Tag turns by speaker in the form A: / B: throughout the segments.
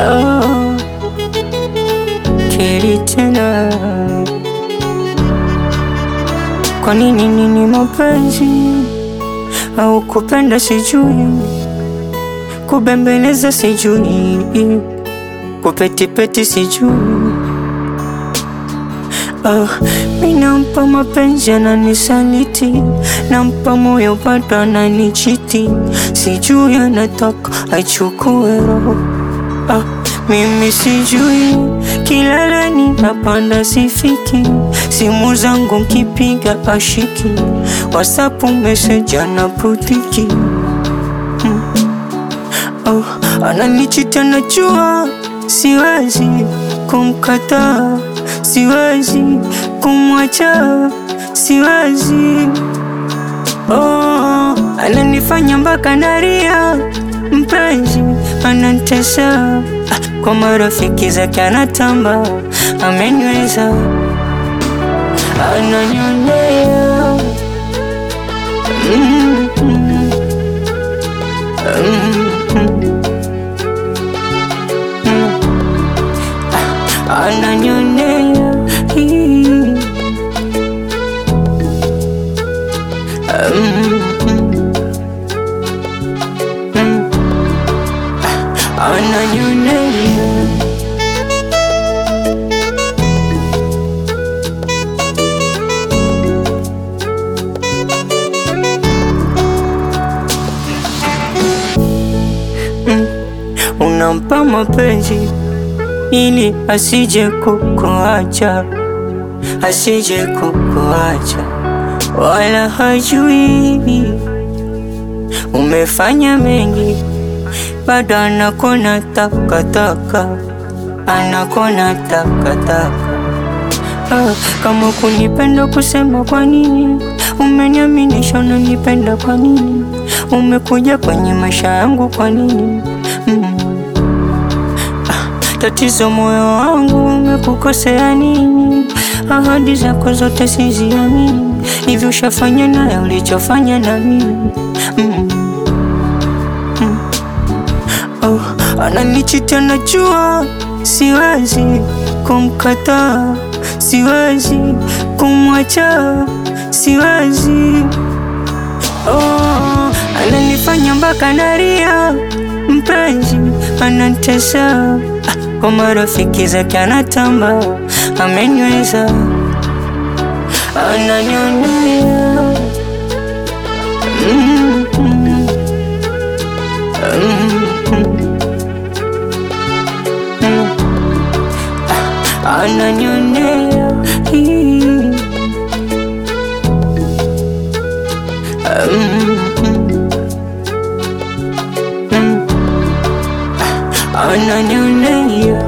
A: Oh, keri tena. Kwa nini mapenzi au kupenda sijui, kubembeleza sijui, kupetipeti sijui. Minampa mapenzi ananisaliti, nampa moyo bado ananichiti, sijui anataka aichukue roho. Mimi sijui, kileleni napanda sifiki, simu zangu nkipiga ashiki, WhatsApp message anaputiki. Ananichita najua, siwezi kumkataa, siwezi kumwacha, siwezi. Ananifanya mpaka nalia, mpenzi anantesa, kwa marafiki zake anatamba, ameniweza, ananyonea. Ananyonea, ananyonea. Unampa mapenzi ili asije kukuacha, asije kukuacha, wala hajui umefanya mengi, bado anakona takataka, anakona takataka. Kama kunipenda kusema kwa nini, umeniaminisha unanipenda kwa nini, umekuja kwenye maisha yangu kwa nini? Tatizo moyo wangu umekukosea nini? Ahadi zako zote siziamini, hivyo ushafanya naye ulichofanya na mimi. Ananichita najua, siwezi kumkataa, siwezi kumwacha, siwezi. Ananifanya mpaka nalia, mpenzi anantesa, kwa marafiki zake anatamba, ameniweza, ananyonea. Ananyonea, ananyonea.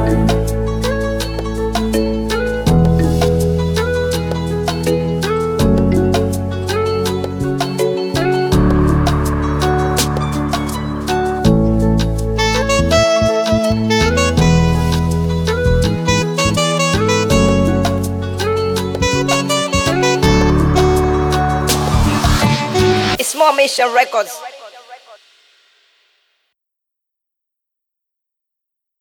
B: It's More Mission Records.